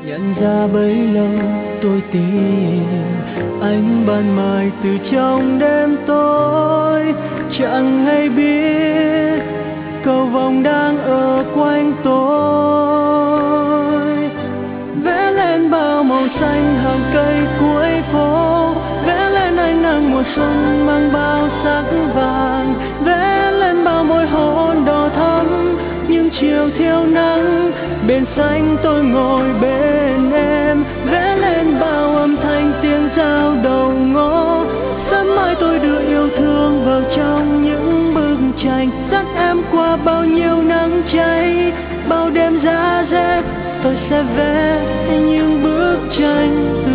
Nhận ra bấy lâu tôi tìm anh ban mai từ trong đêm tối, chẳng hay biết cầu vồng đang ở quanh tôi. Vẽ lên bao màu xanh hàng cây cuối phố, vẽ lên ánh nắng mùa xuân mang bao sắc vàng, vẽ lên bao môi hôn đỏ thắm những chiều thiếu nắng. Bên xanh tôi ngồi bên em, vẽ lên bao âm thanh tiếng giao đầu ngõ. Sớm mai tôi đưa yêu thương vào trong những bức tranh, dắt em qua bao nhiêu nắng cháy, bao đêm giá rét. Tôi sẽ vẽ những bức tranh